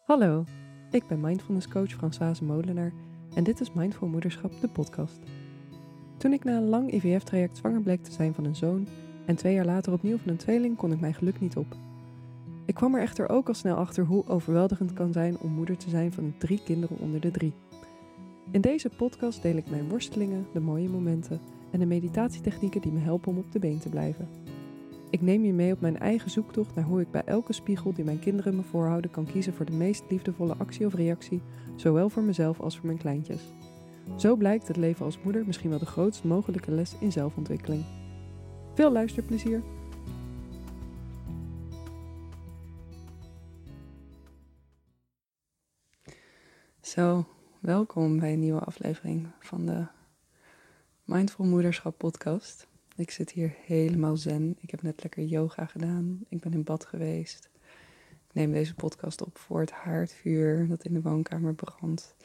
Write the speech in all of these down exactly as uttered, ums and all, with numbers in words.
Hallo, ik ben mindfulness coach Françoise Molenaar en dit is Mindful Moederschap, de podcast. Toen ik na een lang I V F-traject zwanger bleek te zijn van een zoon en twee jaar later opnieuw van een tweeling, kon ik mijn geluk niet op. Ik kwam er echter ook al snel achter hoe overweldigend het kan zijn om moeder te zijn van drie kinderen onder de drie. In deze podcast deel ik mijn worstelingen, de mooie momenten en de meditatietechnieken die me helpen om op de been te blijven. Ik neem je mee op mijn eigen zoektocht naar hoe ik bij elke spiegel die mijn kinderen me voorhouden kan kiezen voor de meest liefdevolle actie of reactie, zowel voor mezelf als voor mijn kleintjes. Zo blijkt het leven als moeder misschien wel de grootst mogelijke les in zelfontwikkeling. Veel luisterplezier! Zo, welkom bij een nieuwe aflevering van de Mindful Moederschap podcast. Ik zit hier helemaal zen. Ik heb net lekker yoga gedaan. Ik ben in bad geweest. Ik neem deze podcast op voor het haardvuur dat in de woonkamer brandt.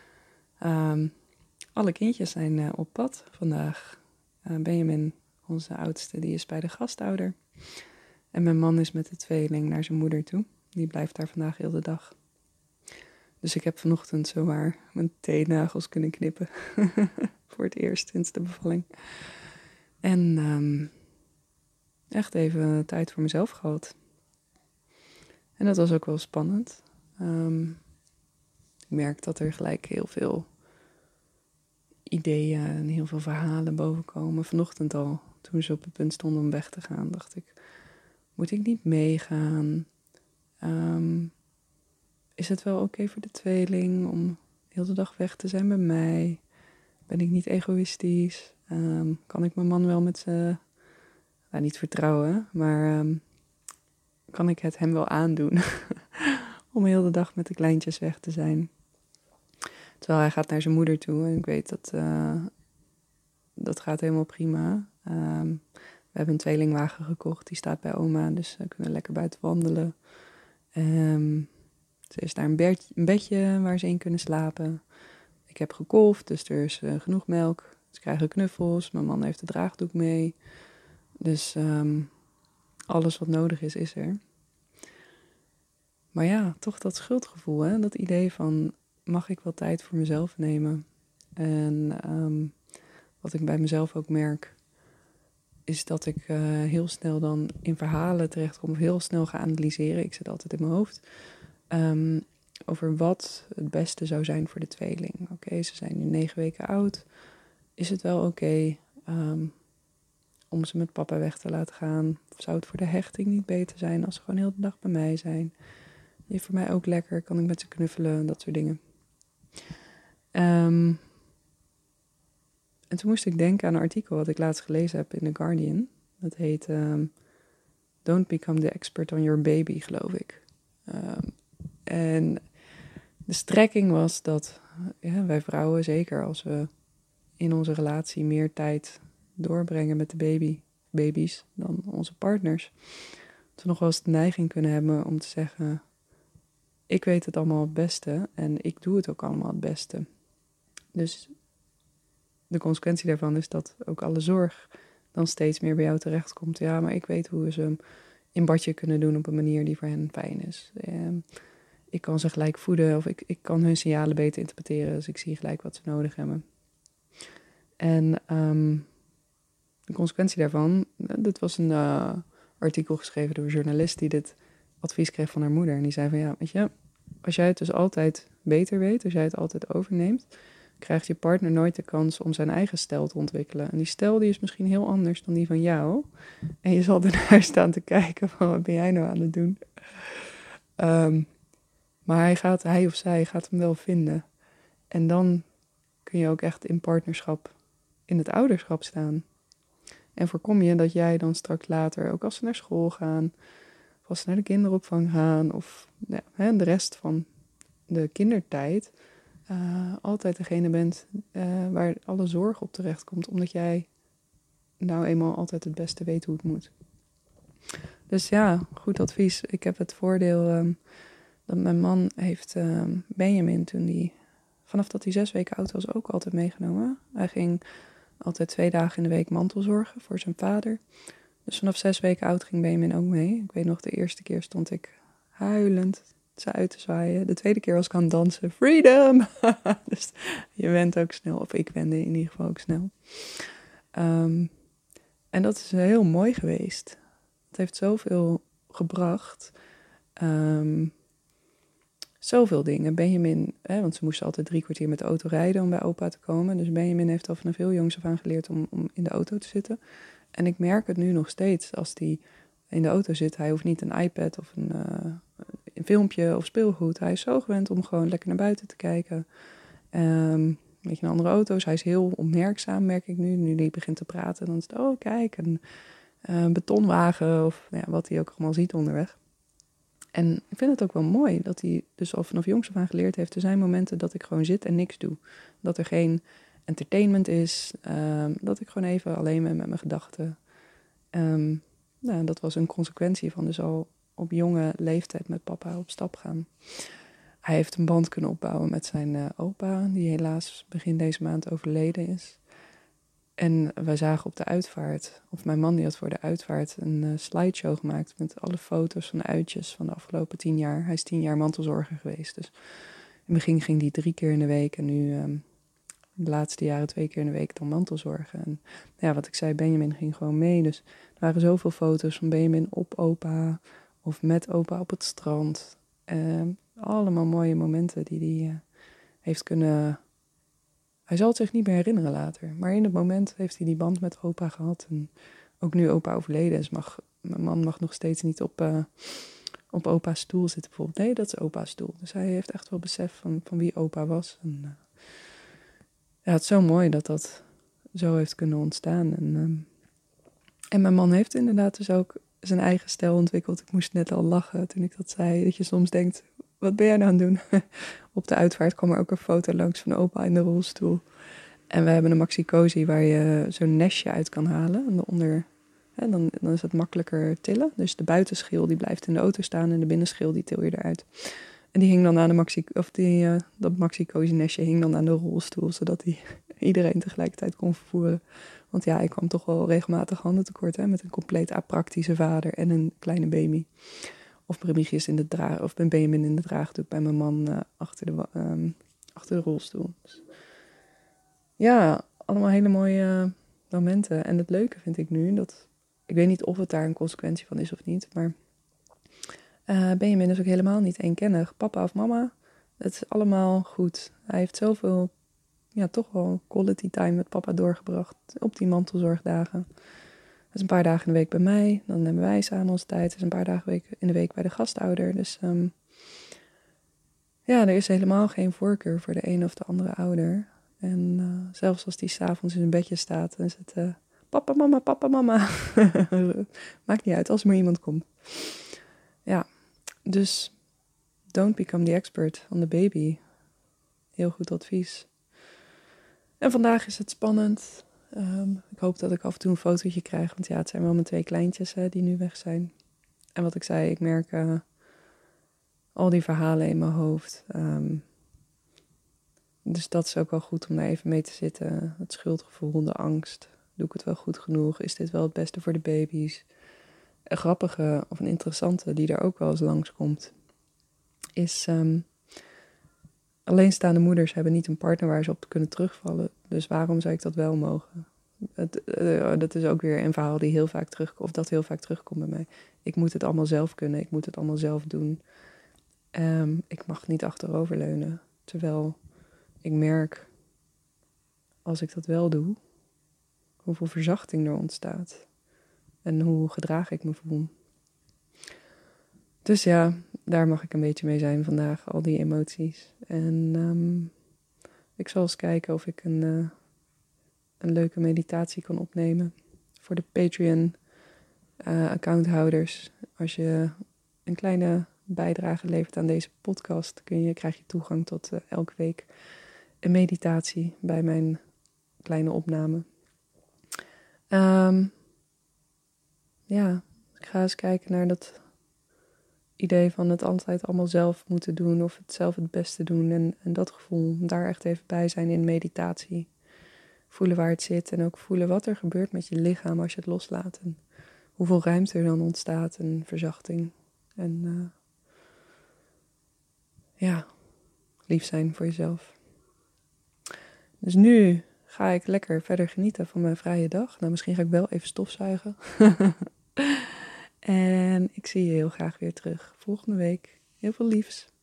Um, alle kindjes zijn uh, op pad vandaag. Uh, Benjamin, onze oudste, die is bij de gastouder. En mijn man is met de tweeling naar zijn moeder toe. Die blijft daar vandaag heel de dag. Dus ik heb vanochtend zowaar mijn teennagels kunnen knippen. Voor het eerst sinds de bevalling. En um, echt even tijd voor mezelf gehad. En dat was ook wel spannend. Um, ik merk dat er gelijk heel veel ideeën en heel veel verhalen bovenkomen. Vanochtend al, toen ze op het punt stonden om weg te gaan, dacht ik, moet ik niet meegaan? Um, is het wel oké okay voor de tweeling om heel de dag weg te zijn bij mij? Ben ik niet egoïstisch? Um, kan ik mijn man wel met z'n... Nou, niet vertrouwen, maar um, kan ik het hem wel aandoen om heel de dag met de kleintjes weg te zijn? Terwijl hij gaat naar zijn moeder toe en ik weet dat uh, dat gaat helemaal prima. Um, we hebben een tweelingwagen gekocht, die staat bij oma, dus we kunnen lekker buiten wandelen. Um, er is daar een, bed, een bedje waar ze in kunnen slapen. Ik heb gekolfd, dus er is uh, genoeg melk. Ze krijgen knuffels, mijn man heeft de draagdoek mee. Dus um, alles wat nodig is, is er. Maar ja, toch dat schuldgevoel, hè? Dat idee van, mag ik wel tijd voor mezelf nemen? En um, wat ik bij mezelf ook merk, is dat ik uh, heel snel dan in verhalen terechtkom, of heel snel ga analyseren. Ik zit altijd in mijn hoofd. Um, over wat het beste zou zijn voor de tweeling. Oké, okay, ze zijn nu negen weken oud. Is het wel oké okay, um, om ze met papa weg te laten gaan? Of zou het voor de hechting niet beter zijn als ze gewoon heel de dag bij mij zijn? Je voor mij ook lekker, kan ik met ze knuffelen, dat soort dingen. Um, en toen moest ik denken aan een artikel wat ik laatst gelezen heb in The Guardian. Dat heet um, Don't Become the Expert on Your Baby, geloof ik. Um, en de strekking was dat ja, wij vrouwen, zeker als we in onze relatie meer tijd doorbrengen met de baby, baby's dan onze partners, dat we nog wel eens de neiging kunnen hebben om te zeggen, ik weet het allemaal het beste en ik doe het ook allemaal het beste. Dus de consequentie daarvan is dat ook alle zorg dan steeds meer bij jou terechtkomt. Ja, maar ik weet hoe we ze in badje kunnen doen op een manier die voor hen fijn is. Um, ik kan ze gelijk voeden of ik, ik kan hun signalen beter interpreteren, dus ik zie gelijk wat ze nodig hebben. En um, de consequentie daarvan, dit was een uh, artikel geschreven door een journalist die dit advies kreeg van haar moeder. En die zei van ja, weet je, als jij het dus altijd beter weet, als jij het altijd overneemt, krijgt je partner nooit de kans om zijn eigen stijl te ontwikkelen. En die stijl die is misschien heel anders dan die van jou. En je zal ernaar staan te kijken van wat ben jij nou aan het doen? Um, maar hij, gaat, hij of zij gaat hem wel vinden. En dan kun je ook echt in partnerschap in het ouderschap staan. En voorkom je dat jij dan straks later, ook als ze naar school gaan, of als ze naar de kinderopvang gaan, of ja, hè, de rest van de kindertijd, uh, altijd degene bent uh, waar alle zorg op terecht komt, omdat jij nou eenmaal altijd het beste weet hoe het moet. Dus ja, goed advies. Ik heb het voordeel um, dat mijn man heeft um, Benjamin toen die, vanaf dat hij zes weken oud was, ook altijd meegenomen. Hij ging altijd twee dagen in de week mantelzorgen voor zijn vader. Dus vanaf zes weken oud ging Benjamin ook mee. Ik weet nog, de eerste keer stond ik huilend ze uit te zwaaien. De tweede keer was ik aan het dansen. Freedom! Dus je went ook snel. Of ik wende in ieder geval ook snel. Um, en dat is heel mooi geweest. Het heeft zoveel gebracht. Um, zoveel dingen. Benjamin, hè, want ze moesten altijd drie kwartier met de auto rijden om bij opa te komen. Dus Benjamin heeft al vanaf heel jongs af aan geleerd om, om in de auto te zitten. En ik merk het nu nog steeds als hij in de auto zit. Hij hoeft niet een iPad of een, uh, een filmpje of speelgoed. Hij is zo gewend om gewoon lekker naar buiten te kijken. Um, weet je, naar andere auto's. Hij is heel opmerkzaam, merk ik nu. Nu hij begint te praten, dan is het, oh kijk, een, een betonwagen of ja, wat hij ook allemaal ziet onderweg. En ik vind het ook wel mooi dat hij dus al vanaf jongs af aan geleerd heeft. Er zijn momenten dat ik gewoon zit en niks doe. Dat er geen entertainment is. Um, dat ik gewoon even alleen ben met mijn gedachten. Um, nou, dat was een consequentie van dus al op jonge leeftijd met papa op stap gaan. Hij heeft een band kunnen opbouwen met zijn uh, opa, die helaas begin deze maand overleden is. En wij zagen op de uitvaart, of mijn man die had voor de uitvaart een uh, slideshow gemaakt met alle foto's van de uitjes van de afgelopen tien jaar. Hij is tien jaar mantelzorger geweest, dus in het begin ging hij drie keer in de week en nu um, de laatste jaren twee keer in de week dan mantelzorgen. En ja, wat ik zei, Benjamin ging gewoon mee, dus er waren zoveel foto's van Benjamin op opa of met opa op het strand. Uh, allemaal mooie momenten die hij uh, heeft kunnen... Hij zal het zich niet meer herinneren later. Maar in het moment heeft hij die band met opa gehad. En ook nu opa overleden is, mag mijn man mag nog steeds niet op, uh, op opa's stoel zitten bijvoorbeeld. Nee, dat is opa's stoel. Dus hij heeft echt wel besef van, van wie opa was. En, uh, ja, het is zo mooi dat dat zo heeft kunnen ontstaan. En, um, en mijn man heeft inderdaad dus ook zijn eigen stijl ontwikkeld. Ik moest net al lachen toen ik dat zei. Dat je soms denkt, wat ben jij nou aan het doen? Op de uitvaart kwam er ook een foto langs van opa in de rolstoel. En we hebben een maxi-cozy waar je zo'n nestje uit kan halen. En onder, hè, dan, dan is het makkelijker tillen. Dus de buitenschil die blijft in de auto staan en de binnenschil die til je eruit. En die hing dan aan de maxi, of die, uh, dat maxi-cozy nestje hing dan aan de rolstoel, zodat hij iedereen tegelijkertijd kon vervoeren. Want ja, ik kwam toch wel regelmatig handen tekort, hè, met een compleet apraktische vader en een kleine baby. Of Remigius in de draag, of ben Benjamin in de draagdoek bij mijn man uh, achter, de, um, achter de rolstoel. Dus ja, allemaal hele mooie uh, momenten. En het leuke vind ik nu, dat ik weet niet of het daar een consequentie van is of niet, maar uh, Benjamin is ook helemaal niet eenkennig. Papa of mama, het is allemaal goed. Hij heeft zoveel, ja, toch wel quality time met papa doorgebracht op die mantelzorgdagen. Dat is een paar dagen in de week bij mij. Dan hebben wij samen onze tijd. Dat is een paar dagen in de week bij de gastouder. Dus um, ja, er is helemaal geen voorkeur voor de ene of de andere ouder. En uh, zelfs als die 's avonds in zijn bedje staat, dan is het uh, papa, mama, papa, mama. Maakt niet uit, als er maar iemand komt. Ja, dus don't become the expert on the baby. Heel goed advies. En vandaag is het spannend. Um, ik hoop dat ik af en toe een fotootje krijg. Want ja, het zijn wel mijn twee kleintjes hè, die nu weg zijn. En wat ik zei, ik merk uh, al die verhalen in mijn hoofd. Um, dus dat is ook wel goed om daar even mee te zitten. Het schuldgevoel, de angst. Doe ik het wel goed genoeg? Is dit wel het beste voor de baby's? Een grappige of een interessante die er ook wel eens langskomt, is um, alleenstaande moeders hebben niet een partner waar ze op kunnen terugvallen. Dus waarom zou ik dat wel mogen? Het, uh, dat is ook weer een verhaal die heel vaak terugkomt, of dat heel vaak terugkomt bij mij. Ik moet het allemaal zelf kunnen, ik moet het allemaal zelf doen. Um, ik mag niet achteroverleunen. Terwijl ik merk, als ik dat wel doe, hoeveel verzachting er ontstaat. En hoe gedragen ik me voel. Dus ja, daar mag ik een beetje mee zijn vandaag, al die emoties. En um, ik zal eens kijken of ik een, uh, een leuke meditatie kan opnemen. Voor de Patreon-accounthouders. Uh, Als je een kleine bijdrage levert aan deze podcast, kun je, krijg je toegang tot uh, elke week een meditatie bij mijn kleine opname. Um, ja, ik ga eens kijken naar dat idee van het altijd allemaal zelf moeten doen of het zelf het beste doen. En, en dat gevoel, daar echt even bij zijn in meditatie. Voelen waar het zit en ook voelen wat er gebeurt met je lichaam als je het loslaat. En hoeveel ruimte er dan ontstaat en verzachting. En uh, ja, lief zijn voor jezelf. Dus nu ga ik lekker verder genieten van mijn vrije dag. Nou, misschien ga ik wel even stofzuigen. En ik zie je heel graag weer terug volgende week. Heel veel liefs.